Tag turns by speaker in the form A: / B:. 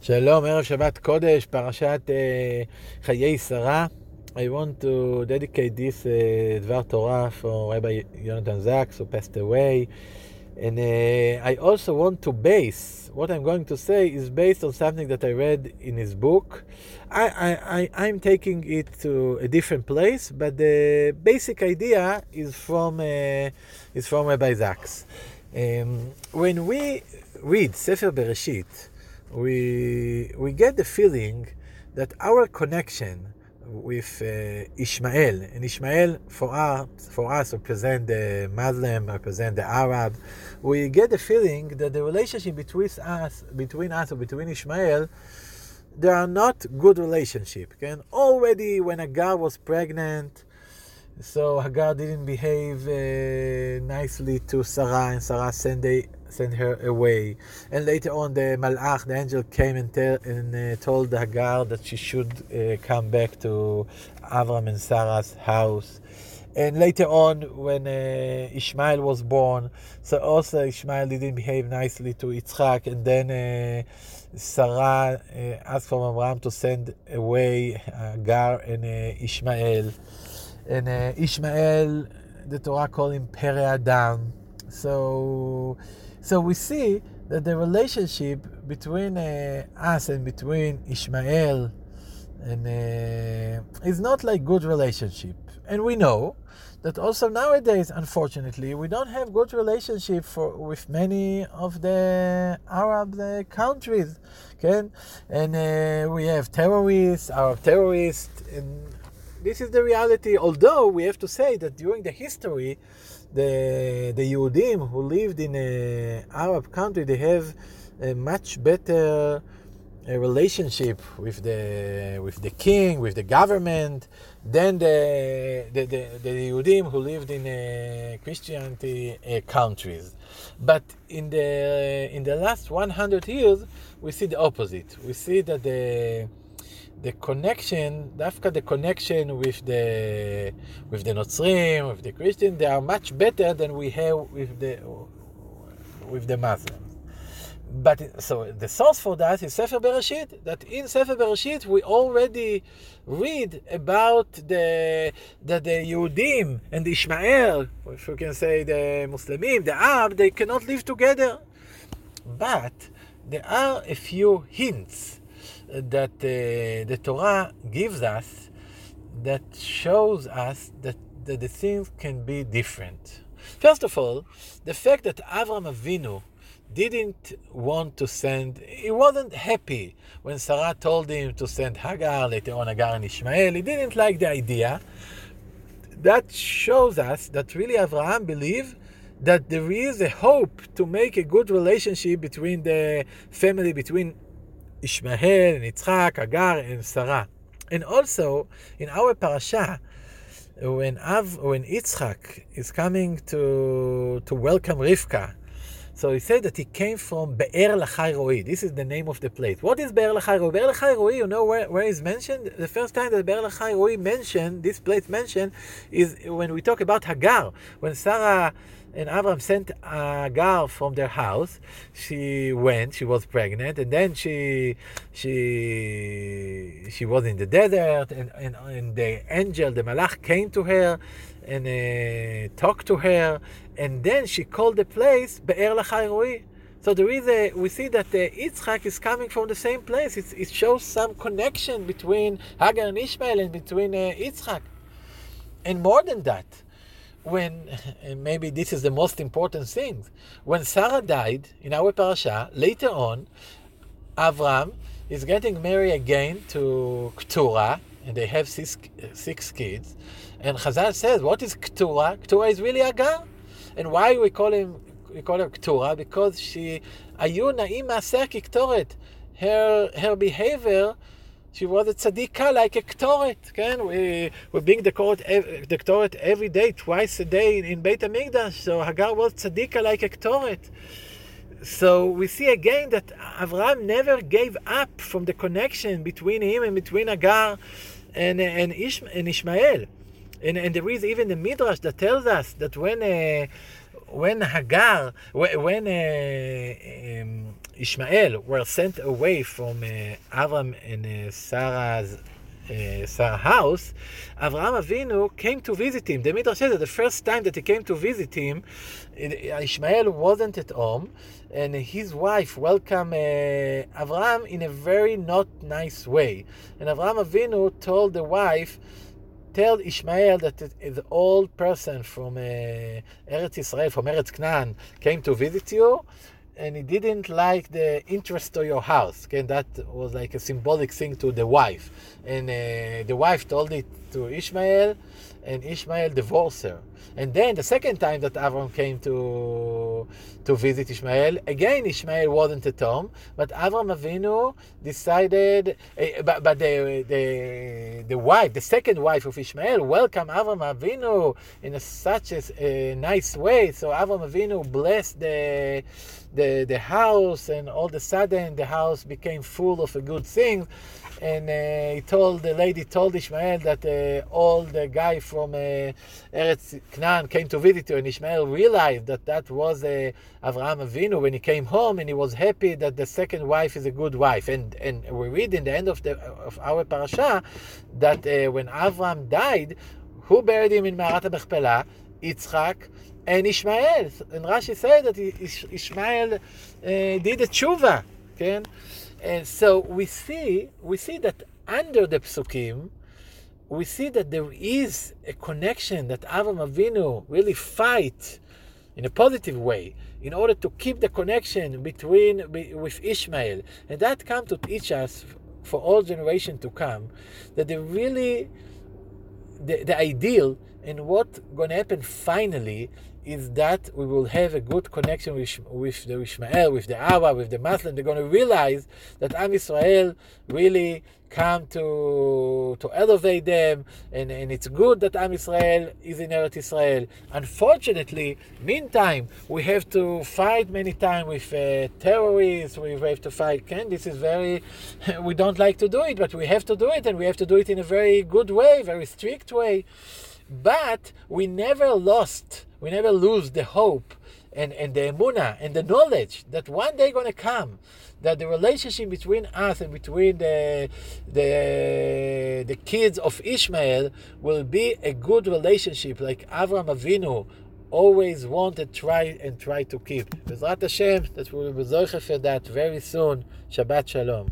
A: שלום, ערב שבת קודש, פרשת חיי שרה. I want to dedicate this דבר Torah for Rabbi Yonatan Zaks, who passed away. And I also want to base, what I'm going to say is based on something that I read in his book. I'm taking it to a different place, but the basic idea is from Rabbi Zaks. When we read Sefer Bereshit, we get the feeling that our connection with Ishmael, and Ishmael for us represent the Muslim, represent the Arab, we get the feeling that the relationship between us or between Ishmael, they are not good relationship. Okay? Already when Hagar was pregnant, so Hagar didn't behave nicely to Sarah, and Sarah sent her away. And later on, the Malach, the angel, came and told Hagar that she should come back to Avram and Sarah's house. And later on, when Ishmael was born, so also Ishmael didn't behave nicely to Yitzchak, and then Sarah asked from Abraham to send away Hagar and Ishmael. And Ishmael, the Torah called him Pere Adam. So we see that the relationship between us and between Ishmael and is not like good relationship. And we know that also nowadays, unfortunately, we don't have good relationship with many of the Arab countries. Okay? And we have Arab terrorists, and this is the reality. Although we have to say that during the history, the Yehudim who lived in an Arab country, they have a much better relationship with the king, with the government, than the Yehudim who lived in Christianity countries. But in the last 100 years, we see the opposite. We see that the connection with the Notzrim, with the Christians, they are much better than we have with the Muslims. But so the source for that is Sefer Bereshit. That in Sefer Bereshit we already read about that the Yehudim and the Ishmael, if you can say the Muslims, the Arab, they cannot live together. But there are a few hints that the Torah gives us that shows us that the things can be different. First of all, the fact that Avram Avinu didn't want to send, he wasn't happy when Sarah told him to send Hagar, later on Hagar and Ishmael. He didn't like the idea. That shows us that really Abraham believed that there is a hope to make a good relationship between the family, between Ishmael and Yitzchak, Hagar and Sarah. And also, in our parasha, when Yitzchak is coming to welcome Rivka, so he said that he came from Be'er Lachai Roi. This is the name of the place. What is Be'er Lachai Roi? Be'er Lachai Roi, you know where is mentioned? The first time that Be'er Lachai Roi mentioned, this place mentioned, is when we talk about Hagar. When Sarah and Avram sent Hagar from their house, she was pregnant, and then she was in the desert, and the angel, the Malach, came to her and talked to her, and then she called the place Be'er Lachai Roi. So we see that Yitzchak is coming from the same place. It shows some connection between Hagar and Ishmael and between Yitzchak. And more than that, and maybe this is the most important thing, when Sarah died in our parasha, later on, Avram is getting married again to Keturah, and they have six kids. And Chazal says, what is Keturah? Keturah is really Hagar. And why we call her Keturah? Because she, Ayu Na'im Ma'aser Kektoret. Her behavior, she was a tzadikah like a Ketoret. We bring the Ketoret every day, twice a day in Beit HaMikdash. So Hagar was tzadikah like a Ketoret. So we see again that Avraham never gave up from the connection between him and between Hagar and Ishmael. And there is even the Midrash that tells us that when Ishmael were sent away from Avram and Sarah's house, Avraham Avinu came to visit him. The Midrash says that the first time that he came to visit him, Ishmael wasn't at home, and his wife welcomed Avraham in a very not nice way. And Avraham Avinu told the wife, tell Ishmael that the old person from Eretz Israel, from Eretz Canaan, came to visit you, and he didn't like the interest of your house. Okay, that was like a symbolic thing to the wife. And the wife told it to Ishmael, and Ishmael divorced her. And then the second time that Avram came to visit Ishmael, again Ishmael wasn't at home, but Avram Avinu decided, but the wife, the second wife of Ishmael, welcomed Avram Avinu in such a nice way. So Avram Avinu blessed the house, and all of a sudden the house became full of a good things. And the lady told Ishmael that all the guy from Eretz Canaan came to visit you, and Ishmael realized that was Avraham Avinu when he came home, and he was happy that the second wife is a good wife. And we read in the end of our parasha that when Avram died, who buried him in Me'arat HaMechpelah? Yitzchak and Ishmael. And Rashi said that Ishmael did a tshuva. Okay? And so we see that under the psukim, we see that there is a connection that Avram Avinu really fight in a positive way in order to keep the connection with Ishmael. And that comes to teach us for all generations to come, that the ideal and what's going to happen finally is that we will have a good connection with the Ishmael, with the Abba, with the Muslim. They're going to realize that Am Yisrael really come to elevate them, and it's good that Am Yisrael is in Eretz Israel. Unfortunately, meantime, we have to fight many times with terrorists. We have to fight. This is we don't like to do it, but we have to do it, and we have to do it in a very good way, very strict way. But we never lose the hope and the emunah and the knowledge that one day going to come, that the relationship between us and between the kids of Ishmael will be a good relationship, like Avram Avinu always wanted, try to keep. Bezrat Hashem, that we will be zoche for that very soon. Shabbat Shalom.